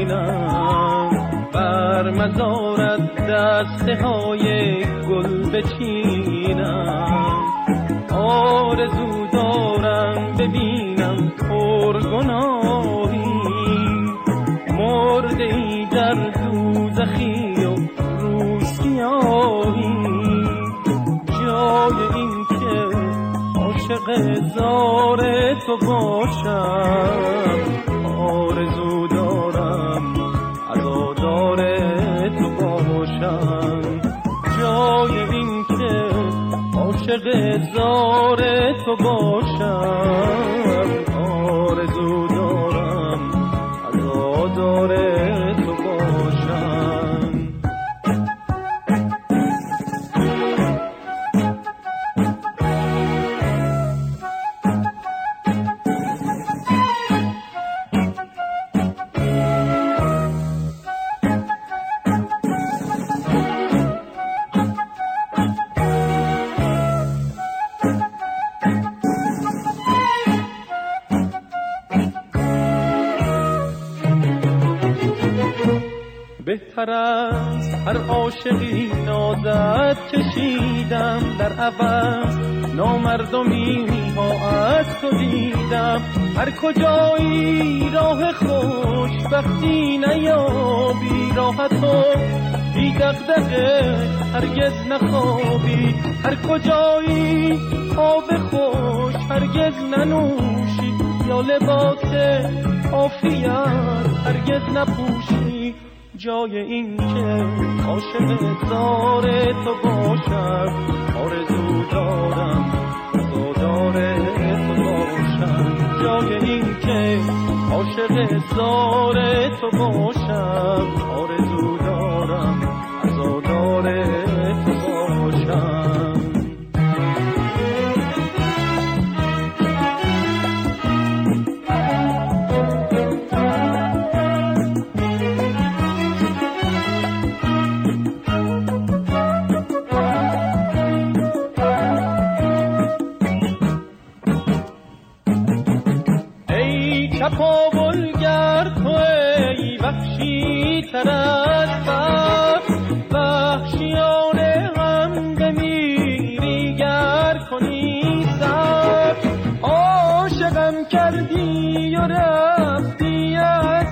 بینم، بر مزارت دسته های گل بچینم. آرزو دارم ببینم پرگناهی، مرده ای در دوزخی و روسیاهی. جای این که عاشق زار تو باشم، آرزو دارم عزادار تو باشم. جای این که عاشق زار تو باشم، آرزو دارم عزادار تو باشم. بهتر از هر عاشقی نازت کشیدم، در عوض نامردمی ها از تو دیدم. هر کجایی راه خوشبختی نیابی، راه تو بی دغدغه هرگز نخوابی. هر کجایی آب خوش هرگز ننوشی، یا لباس عافیت هرگز نپوشی. جای این که عاشق زار تو باشم، آرزو دارم عزادار تو باشم. جای این که عاشق زار تو باشم، آرزو دارم عزادار تو باشم. چپاولگر تو ای وحشی تر از بر، وحشیانه هم بمیری گر کنی سر. عاشقم کردی و رفتی از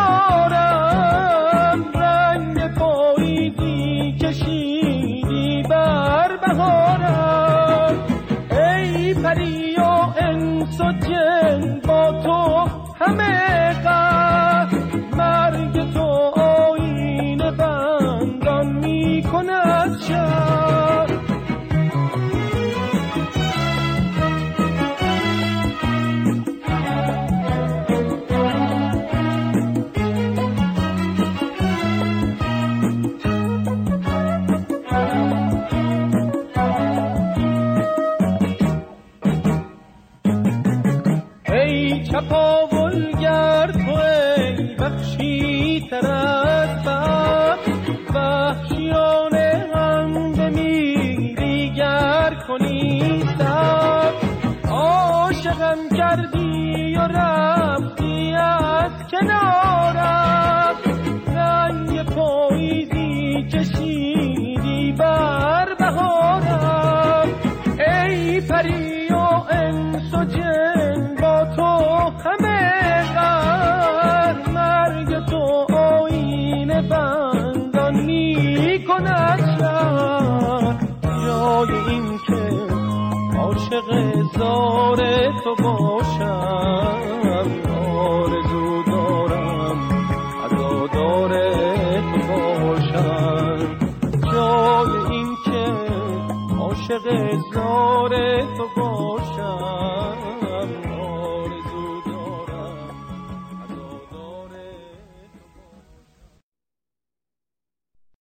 کنارم، رنگ پاییزی کشیدی بر بهارم. ای پری و انس و جن با تو همه قد، مرگ تو آیین بندان می کند شب. ای چپاولگر تو ای وحشی تر از بر، وحشیانه هم بمیری گر کنی سر. عاشقم کردی و رفتی از کنارم، رنگ پاییزی کشیدی بر بهارم. ای پری و انس و جن با تو همه قد، مرگ تو آیین بندان می کند شب. جای این که عاشق زار تو باشم، آرزو دارم عزادار تو باشم. جای این که عاشق زار تو باشم،